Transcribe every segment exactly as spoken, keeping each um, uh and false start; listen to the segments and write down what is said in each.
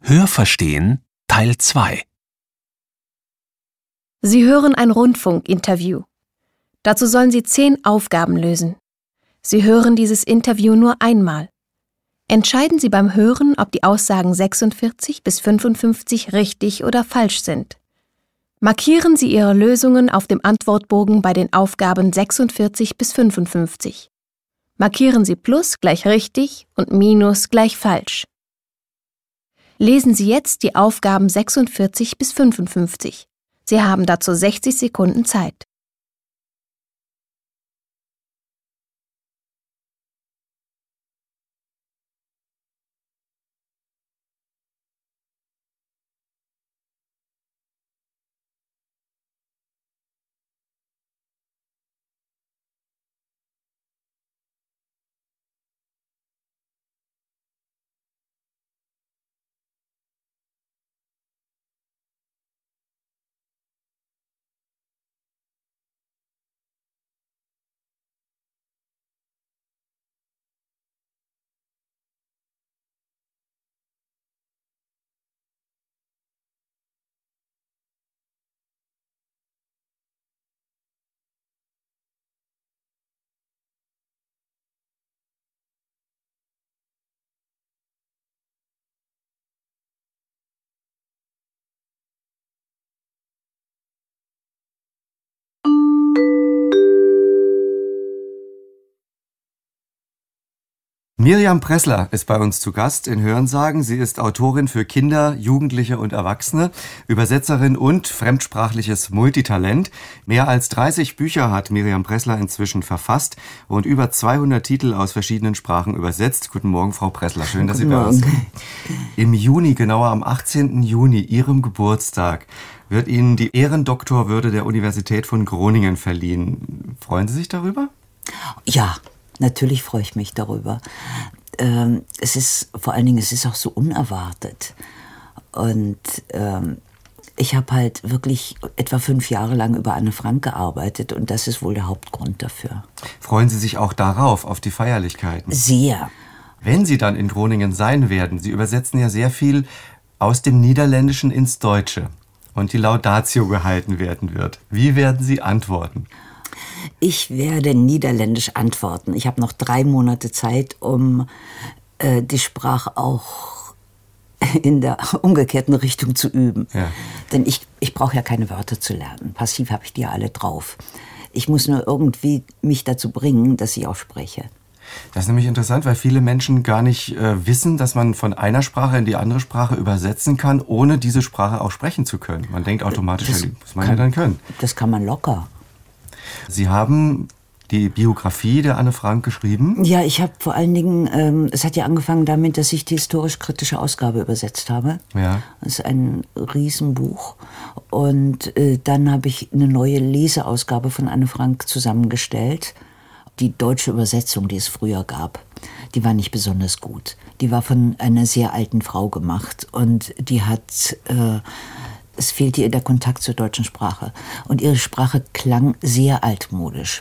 Hörverstehen Teil zwei. Sie hören ein Rundfunkinterview. Dazu sollen Sie zehn Aufgaben lösen. Sie hören dieses Interview nur einmal. Entscheiden Sie beim Hören, ob die Aussagen sechsundvierzig bis fünfundfünfzig richtig oder falsch sind. Markieren Sie Ihre Lösungen auf dem Antwortbogen bei den Aufgaben sechsundvierzig bis fünfundfünfzig. Markieren Sie Plus gleich richtig und Minus gleich falsch. Lesen Sie jetzt die Aufgaben sechsundvierzig bis fünfundfünfzig. Sie haben dazu sechzig Sekunden Zeit. Miriam Pressler ist bei uns zu Gast in Hörensagen. Sie ist Autorin für Kinder, Jugendliche und Erwachsene, Übersetzerin und fremdsprachliches Multitalent. Mehr als dreißig Bücher hat Miriam Pressler inzwischen verfasst und über zweihundert Titel aus verschiedenen Sprachen übersetzt. Guten Morgen, Frau Pressler. Schön, dass Sie bei uns sind. Im Juni, genauer am achtzehnten Juni, Ihrem Geburtstag, wird Ihnen die Ehrendoktorwürde der Universität von Groningen verliehen. Freuen Sie sich darüber? Ja. Natürlich freue ich mich darüber. Ähm, es ist vor allen Dingen, es ist auch so unerwartet. Und ähm, ich habe halt wirklich etwa fünf Jahre lang über Anne Frank gearbeitet und das ist wohl der Hauptgrund dafür. Freuen Sie sich auch darauf, auf die Feierlichkeiten? Sehr. Wenn Sie dann in Groningen sein werden, Sie übersetzen ja sehr viel aus dem Niederländischen ins Deutsche und die Laudatio gehalten werden wird. Wie werden Sie antworten? Ich werde niederländisch antworten. Ich habe noch drei Monate Zeit, um äh, die Sprache auch in der umgekehrten Richtung zu üben. Ja. Denn ich, ich brauche ja keine Wörter zu lernen. Passiv habe ich die ja alle drauf. Ich muss nur irgendwie mich dazu bringen, dass ich auch spreche. Das ist nämlich interessant, weil viele Menschen gar nicht äh, wissen, dass man von einer Sprache in die andere Sprache übersetzen kann, ohne diese Sprache auch sprechen zu können. Man denkt automatisch, das ja, muss man kann, ja dann können. Das kann man locker. Sie haben die Biografie der Anne Frank geschrieben? Ja, ich habe vor allen Dingen, ähm, es hat ja angefangen damit, dass ich die historisch-kritische Ausgabe übersetzt habe. Ja. Das ist ein Riesenbuch. Und äh, dann habe ich eine neue Leseausgabe von Anne Frank zusammengestellt. Die deutsche Übersetzung, die es früher gab, die war nicht besonders gut. Die war von einer sehr alten Frau gemacht und die hat... Äh, Es fehlte ihr der Kontakt zur deutschen Sprache. Und ihre Sprache klang sehr altmodisch.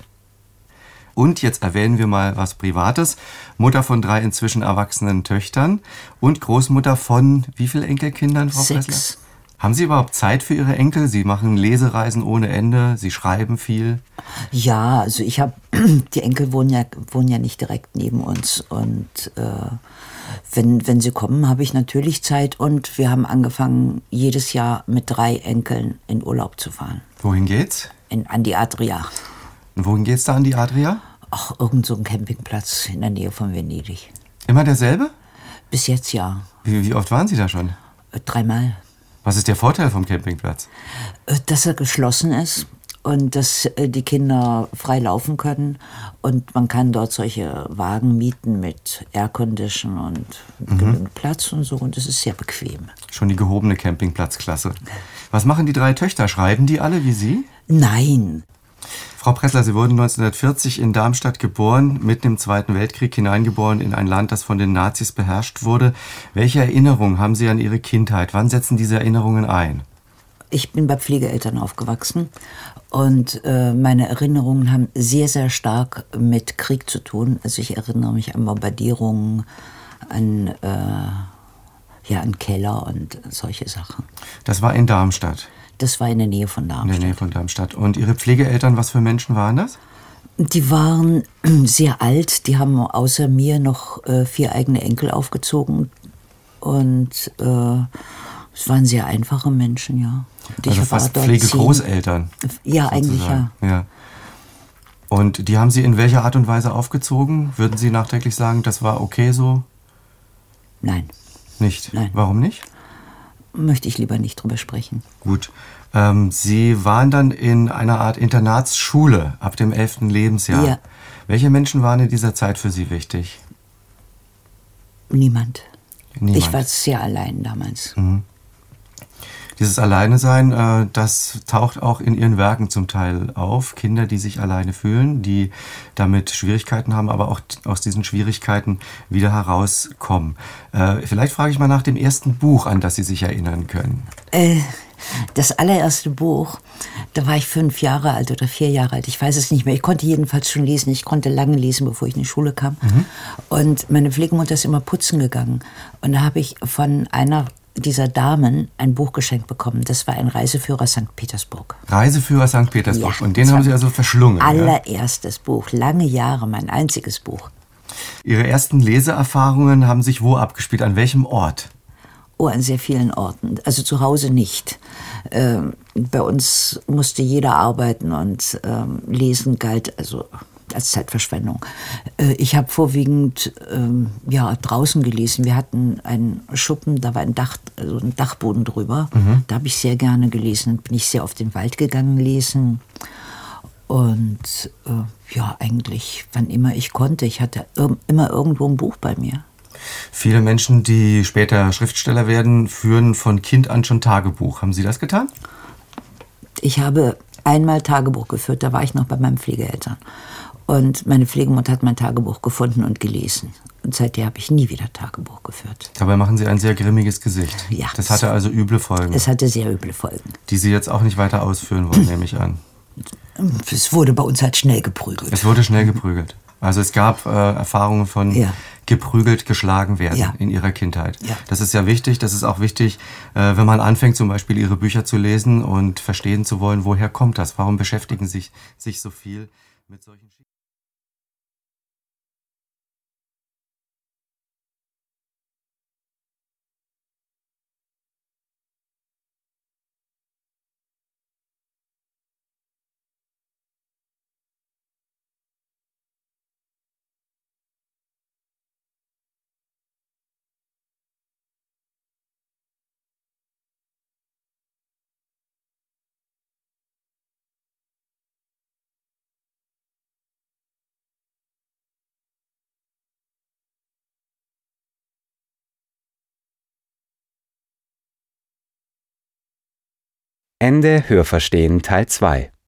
Und jetzt erwähnen wir mal was Privates. Mutter von drei inzwischen erwachsenen Töchtern und Großmutter von wie vielen Enkelkindern, Frau Pressler? Sechs. Haben Sie überhaupt Zeit für Ihre Enkel? Sie machen Lesereisen ohne Ende, Sie schreiben viel. Ja, also ich habe, die Enkel wohnen ja, wohnen ja nicht direkt neben uns. Und äh, wenn, wenn sie kommen, habe ich natürlich Zeit. Und wir haben angefangen, jedes Jahr mit drei Enkeln in Urlaub zu fahren. Wohin geht's? In, an die Adria. Und wohin geht's da an die Adria? Ach, irgend so ein Campingplatz in der Nähe von Venedig. Immer derselbe? Bis jetzt ja. Wie, wie oft waren Sie da schon? Äh, dreimal. Was ist der Vorteil vom Campingplatz? Dass er geschlossen ist und dass die Kinder frei laufen können. Und man kann dort solche Wagen mieten mit Aircondition und mhm. genügend Platz und so. Und das ist sehr bequem. Schon die gehobene Campingplatzklasse. Was machen die drei Töchter? Schreiben die alle wie Sie? Nein. Frau Pressler, Sie wurden neunzehnhundertvierzig in Darmstadt geboren, mitten im Zweiten Weltkrieg hineingeboren in ein Land, das von den Nazis beherrscht wurde. Welche Erinnerungen haben Sie an Ihre Kindheit? Wann setzen diese Erinnerungen ein? Ich bin bei Pflegeeltern aufgewachsen und äh, meine Erinnerungen haben sehr, sehr stark mit Krieg zu tun. Also ich erinnere mich an Bombardierungen, an äh, ja, ein Keller und solche Sachen. Das war in Darmstadt? Das war in der Nähe von Darmstadt. In der Nähe von Darmstadt. Und Ihre Pflegeeltern, was für Menschen waren das? Die waren sehr alt. Die haben außer mir noch äh, vier eigene Enkel aufgezogen. Und äh, es waren sehr einfache Menschen, ja. Und also fast Pflegegroßeltern? Ja, sozusagen. Eigentlich ja. ja. Und die haben Sie in welcher Art und Weise aufgezogen? Würden Sie nachträglich sagen, das war okay so? Nein. Nicht? Nein. Warum nicht? Möchte ich lieber nicht drüber sprechen. Gut. Ähm, Sie waren dann in einer Art Internatsschule ab dem elften Lebensjahr. Ja. Welche Menschen waren in dieser Zeit für Sie wichtig? Niemand. Niemand. Ich war sehr allein damals. Mhm. Dieses Alleinesein, äh, das taucht auch in Ihren Werken zum Teil auf. Kinder, die sich alleine fühlen, die damit Schwierigkeiten haben, aber auch aus diesen Schwierigkeiten wieder herauskommen. Äh, vielleicht frage ich mal nach dem ersten Buch, an das Sie sich erinnern können. Äh, das allererste Buch, da war ich fünf Jahre alt oder vier Jahre alt. Ich weiß es nicht mehr. Ich konnte jedenfalls schon lesen. Ich konnte lange lesen, bevor ich in die Schule kam. Mhm. Und meine Pflegemutter ist immer putzen gegangen. Und da habe ich von einer dieser Damen ein Buch geschenkt bekommen. Das war ein Reiseführer Sankt Petersburg. Reiseführer Sankt Petersburg. Ja, und den haben Sie also verschlungen? Allererstes ja? Buch, lange Jahre, mein einziges Buch. Ihre ersten Leseerfahrungen haben sich wo abgespielt? An welchem Ort? Oh, an sehr vielen Orten. Also zu Hause nicht. Ähm, bei uns musste jeder arbeiten und ähm, Lesen galt also als Zeitverschwendung. Äh, ich habe vorwiegend ähm, ja, draußen gelesen. Wir hatten einen Schuppen, da war ein, Dach, also ein Dachboden drüber. Mhm. Da habe ich sehr gerne gelesen. Bin ich sehr auf den Wald gegangen lesen. Und äh, ja, eigentlich, wann immer ich konnte. Ich hatte ir- immer irgendwo ein Buch bei mir. Viele Menschen, die später Schriftsteller werden, führen von Kind an schon Tagebuch. Haben Sie das getan? Ich habe einmal Tagebuch geführt, da war ich noch bei meinen Pflegeeltern. Und meine Pflegemutter hat mein Tagebuch gefunden und gelesen. Und seitdem habe ich nie wieder Tagebuch geführt. Dabei machen Sie ein sehr grimmiges Gesicht. Ja. Das hatte also üble Folgen. Es hatte sehr üble Folgen. Die Sie jetzt auch nicht weiter ausführen wollen, nehme ich an. Es wurde bei uns halt schnell geprügelt. Es wurde schnell geprügelt. Also es gab äh, Erfahrungen von ja. geprügelt, geschlagen werden ja. in Ihrer Kindheit. Ja. Das ist ja wichtig. Das ist auch wichtig, äh, wenn man anfängt, zum Beispiel Ihre Bücher zu lesen und verstehen zu wollen, woher kommt das? Warum beschäftigen sich, sich so viel mit solchen Schicksalen? Ende Hörverstehen Teil zwei.